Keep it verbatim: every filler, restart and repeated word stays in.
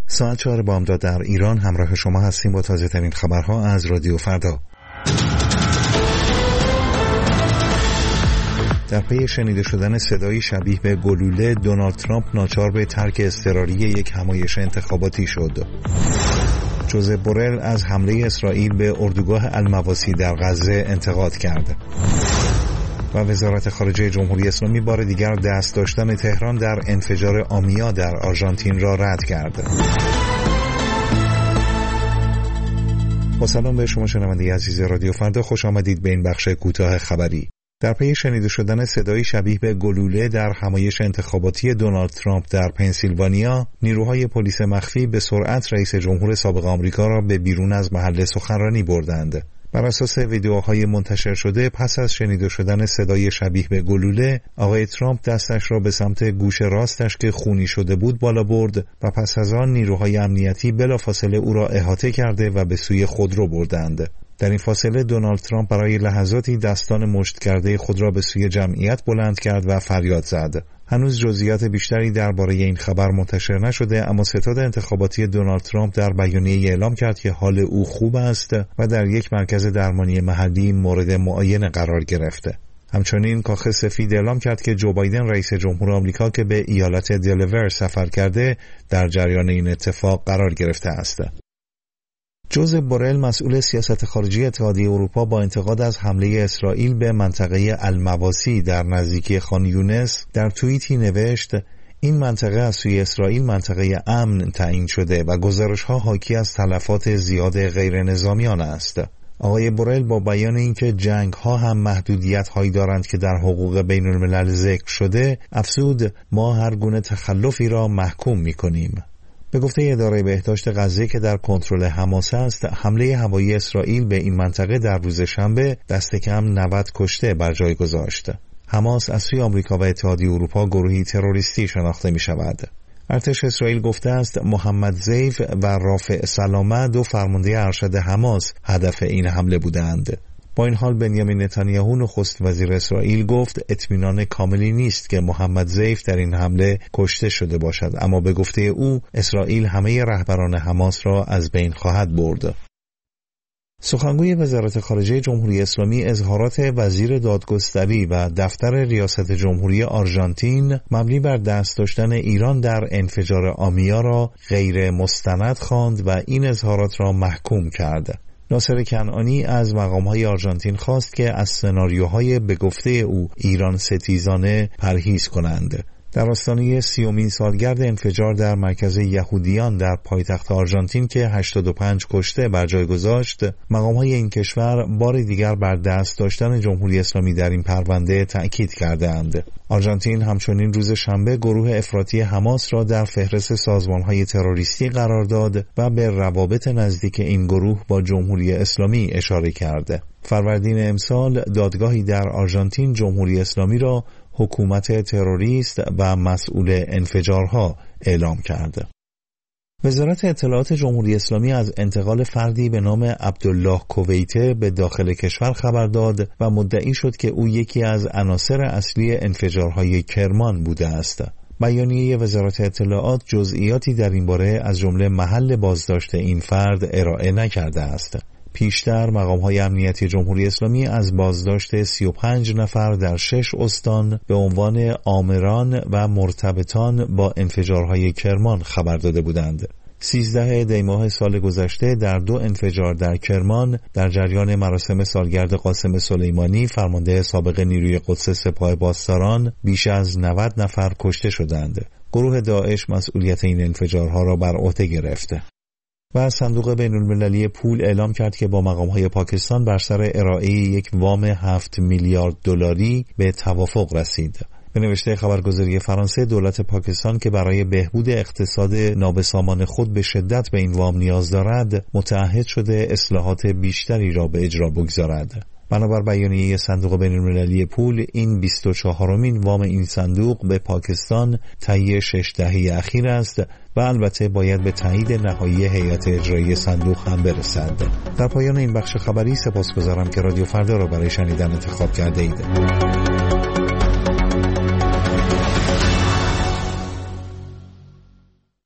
ساعت چهار بامداد در ایران همراه شما هستیم با تازه ترین خبرها از رادیو فردا. در پی شنیده شدن صدایی شبیه به گلوله، دونالد ترامپ ناچار به ترک اضطراری یک همایش انتخاباتی شد. جوزپ بورل از حمله اسرائیل به اردوگاه المواسی در غزه انتقاد کرد. و وزارت خارجه جمهوری اسلامی بار دیگر دست داشتن تهران در انفجار آمیا در آرژانتین را رد کرد. با سلام به شما شنونده عزیز رادیو فردا، خوش آمدید به این بخش کوتاه خبری. در پی شنیده شدن صدایی شبیه به گلوله در همایش انتخاباتی دونالد ترامپ در پنسیلوانیا، نیروهای پلیس مخفی به سرعت رئیس جمهور سابق آمریکا را به بیرون از محل سخنرانی بردند. بر اساس ویدیوهای منتشر شده، پس از شنیده شدن صدای شبیه به گلوله، آقای ترامپ دستش را به سمت گوش راستش که خونی شده بود بالا برد و پس از آن نیروهای امنیتی بلافاصله او را احاطه کرده و به سوی خودرو بردند. در این فاصله دونالد ترامپ برای لحظاتی دستان مشت کرده خود را به سوی جمعیت بلند کرد و فریاد زد. هنوز جزئیات بیشتری درباره این خبر منتشر نشده، اما ستاد انتخاباتی دونالد ترامپ در بیانیه‌ای اعلام کرد که حال او خوب است و در یک مرکز درمانی محلی مورد معاینه قرار گرفته. همچنین کاخ سفید اعلام کرد که جو بایدن رئیس جمهور آمریکا که به ایالت دلور سفر کرده در جریان این اتفاق قرار گرفته است. جوزپ بورل مسئول سیاست خارجی اتحادیه اروپا با انتقاد از حمله اسرائیل به منطقه المواسی در نزدیکی خان یونس در توییتی نوشت: این منطقه از سوی اسرائیل منطقه امن تعیین شده و گزارش‌ها حاکی از تلفات زیاد غیر نظامیان است. آقای بورل با بیان اینکه جنگ‌ها هم محدودیت‌هایی دارند که در حقوق بین‌الملل ذکر شده، افزود: ما هر گونه تخلفی را محکوم می‌کنیم. به گفته اداره بهداشت غزه که در کنترل حماس است، حمله هوایی اسرائیل به این منطقه در روز شنبه دست کم نود کشته بر جای گذاشت. حماس از سوی آمریکا و اتحادیه اروپا گروهی تروریستی شناخته می شود. ارتش اسرائیل گفته است محمد زیف و رافع سلامه، دو فرمانده ارشد حماس، هدف این حمله بودند. با این حال بنیامین نتانیاهو نخست وزیر اسرائیل گفت اطمینان کاملی نیست که محمد زیف در این حمله کشته شده باشد، اما به گفته او اسرائیل همه رهبران حماس را از بین خواهد برد. سخنگوی وزارت خارجه جمهوری اسلامی اظهارات وزیر دادگستری و دفتر ریاست جمهوری آرژانتین مبنی بر دست داشتن ایران در انفجار آمیا را غیر مستند خواند و این اظهارات را محکوم کرد. ناصر کنعانی از مقام‌های آرژانتین خواست که از سناریوهای به گفته او ایران ستیزانه پرهیز کنند. در آستانه سیومین سالگرد انفجار در مرکز یهودیان در پایتخت آرژانتین که هشتاد و پنج کشته بر جای گذاشت، مقام‌های این کشور بار دیگر بر دست داشتن جمهوری اسلامی در این پرونده تأکید کرده‌اند. آرژانتین همچنین روز شنبه گروه افراطی حماس را در فهرست سازمان‌های تروریستی قرار داد و به روابط نزدیک این گروه با جمهوری اسلامی اشاره کرد. فروردین امسال دادگاهی در آرژانتین جمهوری اسلامی را حکومت تروریست و مسئول انفجارها اعلام کرد. وزارت اطلاعات جمهوری اسلامی از انتقال فردی به نام عبدالله کویته به داخل کشور خبر داد و مدعی شد که او یکی از عناصر اصلی انفجارهای کرمان بوده است. بیانیه وزارت اطلاعات جزئیاتی در این باره از جمله محل بازداشت این فرد ارائه نکرده است. پیشتر مقام‌های امنیتی جمهوری اسلامی از بازداشت سی و پنج نفر در شش استان به عنوان آمران و مرتبطان با انفجارهای کرمان خبر داده بودند. سیزده دی ماه سال گذشته در دو انفجار در کرمان در جریان مراسم سالگرد قاسم سلیمانی فرمانده سابق نیروی قدس سپاه پاسداران بیش از نود نفر کشته شدند. گروه داعش مسئولیت این انفجارها را بر عهده گرفته. و صندوق بین‌المللی پول اعلام کرد که با مقام‌های پاکستان بر سر ارائه یک وام هفت میلیارد دلاری به توافق رسید. به نوشته خبرگزاری فرانسه، دولت پاکستان که برای بهبود اقتصاد نابسامان خود به شدت به این وام نیاز دارد، متعهد شده اصلاحات بیشتری را به اجرا بگذارد. بنابر بیانیه صندوق بین‌المللی پول، این بیست و چهارمین وام این صندوق به پاکستان طی شش دهه اخیر است و البته باید به تایید نهایی هیئت اجرایی صندوق هم برسد. در پایان این بخش خبری سپاسگزارم که رادیو فردا را برای شنیدن انتخاب کرده اید.